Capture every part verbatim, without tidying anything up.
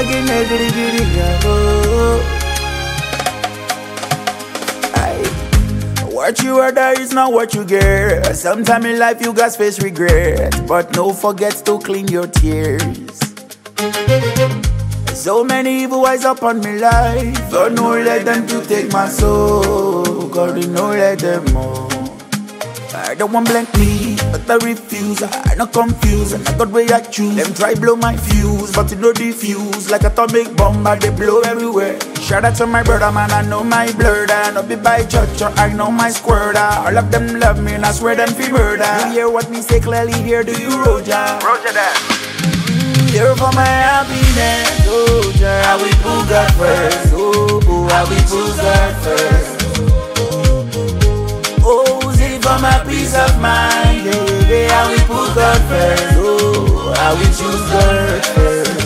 again, again, again, oh. What you order is not what you get. Sometime in life you got face regret, but no forget to clean your tears. So many evil eyes upon me life, God no let them to take my soul. God no let them more. I don't want blank me, but I refuse. I not confused, and I got way I choose. Them try blow my fuse, but it no diffuse. Like atomic bomb, but they blow everywhere. Shout out to my brother, man, I know my blurder. I not be by church, or I know my squirter. All of them love me, and I swear them feel murder. You hear what me say clearly, here do you, Roger? Roger that. Here for my happiness, Roger. How we put God first, oh, oh, how we put God first. Oh, see for my peace of mind, yeah, yeah, how we put God first, oh, how we choose God first.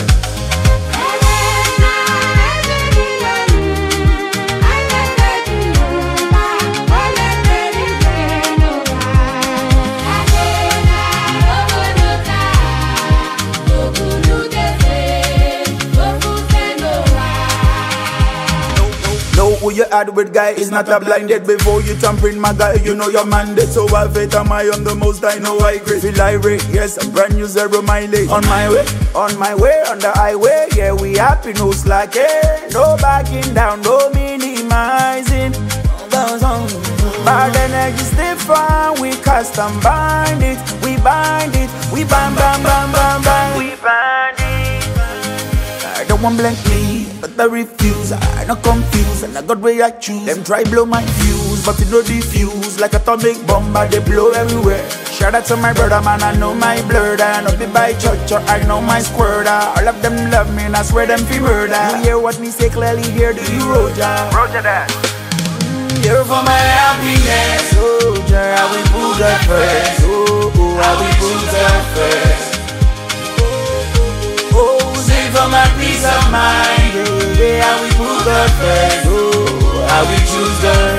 Who you had with guy is not a blinded. Before you tampering my guy, you know your mandate. So I faith am I on the most, I know I great. Feel irate, yes, I'm brand new zero mileage. On my way, on my way, on the highway. Yeah, we happy, no slacking. No backing down, no minimizing. Bad energy stay firm, we custom bind it. We bind it, we bind, bind, bind, bind, bind. We bind it. I don't want blank me, but I refuse. I not confused, and I got way I choose. Them try blow my fuse, but it no diffuse. Like atomic bomb, but they blow everywhere. Shout out to my brother, man, I know my blurder. I not be by church, or I know my squirter. All of them love me, and I swear them feel murder. You hear what me say clearly, here do you, Roger? Roger that. Mm, here for my happiness, Roger. How we put God first, oh, oh, how we put God first. For my peace of mind, yeah, yeah, how we put God first, oh, how we choose God.